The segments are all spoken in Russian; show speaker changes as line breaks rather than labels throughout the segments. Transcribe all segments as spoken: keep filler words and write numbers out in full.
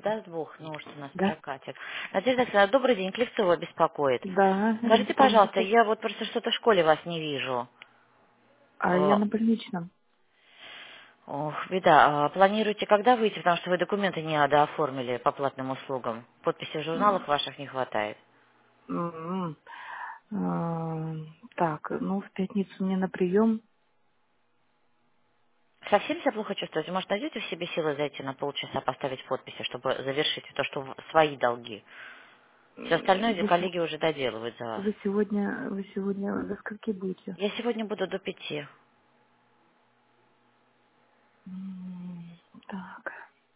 да, с двух, ну, что нас
Да,
прокатит. Надежда Александровна, добрый день, Клевцова беспокоит.
да,
Скажите,
помню.
пожалуйста, я вот просто что-то в школе вас не вижу.
А я
О,
на больничном.
Ох, беда. А планируете когда выйти, потому что вы документы не дооформили по платным услугам? Подписи в журналах ваших не хватает.
М, а, Так, ну, в пятницу мне на прием.
Совсем себя плохо чувствуете? Может, найдете в себе силы зайти на полчаса, поставить подписи, чтобы завершить то, что в- свои долги? Все остальное
Вы, се-
коллеги уже доделывают за вас.
вы сегодня, вы сегодня до скольки будете?
Я сегодня буду до пяти.
М, Так,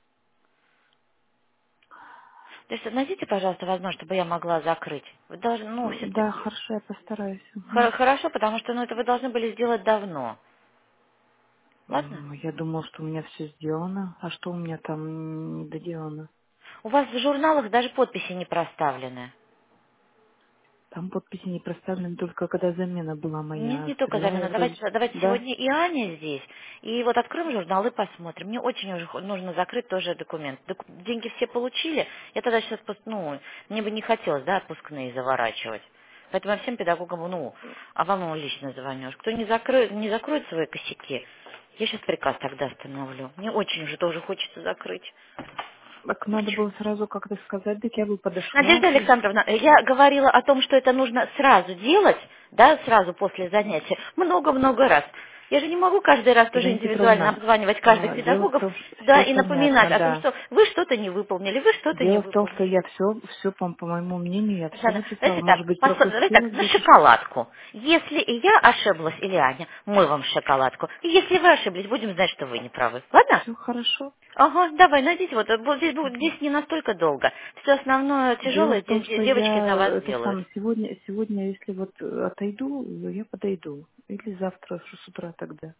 То есть найдите, пожалуйста, возможность, чтобы я могла закрыть. Вы должны, ну,
да,
все-таки...
хорошо, я постараюсь. Мгм.
Хорошо, потому что, ну, это вы должны были сделать давно. Ладно?
М, Я думал, что у меня все сделано. А что у меня там не доделано?
У вас в журналах даже подписи не проставлены.
Там подписи не проставлены только когда замена была
Нет,
моя.
не только
Стрела,
замена.
раз...
Давайте, давайте
Да?
сегодня и Аня здесь. И вот откроем журнал и посмотрим. Мне очень уже хо- нужно закрыть тоже документ. Доку- деньги все получили. Я тогда сейчас, ну, мне бы не хотелось, да, отпускные заворачивать. Поэтому я всем педагогам, ну, а вам ему лично звоню. Кто не закроет, не закроет свои косяки, я сейчас приказ тогда остановлю. Мне очень уже тоже хочется закрыть.
Так надо было сразу как-то сказать, так я бы подошла.
Надежда Александровна, я говорила о том, что это нужно сразу делать, да, сразу после занятия, много-много раз. Я же не могу каждый раз тоже
Елена
индивидуально
Петровна,
обзванивать каждых
а, дело в
педагогов,
том, что
да,
все
и напоминать
понятно,
о том,
да.
что вы что-то не выполнили, вы что-то не
Дело в том, что
выполнили.
я все, все по, по моему мнению, я все
Александра,
написала.
давайте так,
Может быть,
посо- давайте
пропустила
так, на
где-то.
шоколадку. Если и я ошиблась, или Аня, мы вам шоколадку. И если вы ошиблись, будем знать, что вы не правы. Ладно?
Все хорошо.
Ага, давай, найдите, вот, вот здесь, будет- здесь не настолько долго. Все основное
Дело
тяжелое
в том,
де- де-
что
девочки за
я
вас
это
сделают.
самое сегодня, сегодня, если вот э, отойду, я подойду. Или завтра с утра тогда.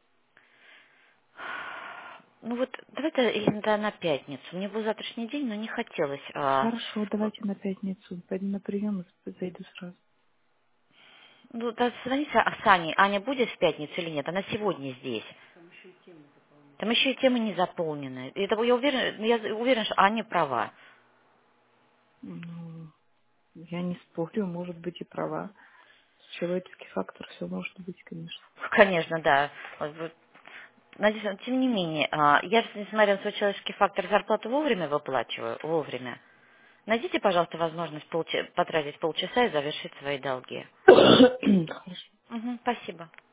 Ну вот, давайте иногда на пятницу. Мне был завтрашний день, но не хотелось. а,
Хорошо, давайте на пятницу. Пойду на прием и зайду сразу.
ну, да, звоните а- с Аней. Аня будет в пятницу или нет? Она сегодня здесь. Там еще и темы не заполнены. И это, я уверен, я уверен, что Аня права.
Ну, я не спорю, может быть и права. Человеческий фактор, все может быть, конечно.
Конечно, да. Вот, вот. Надеюсь, тем не менее, а, я, несмотря на свой человеческий фактор, зарплату вовремя выплачиваю, вовремя. Найдите, пожалуйста, возможность полча- потратить полчаса и завершить свои долги.
Хорошо.
Мгм, спасибо.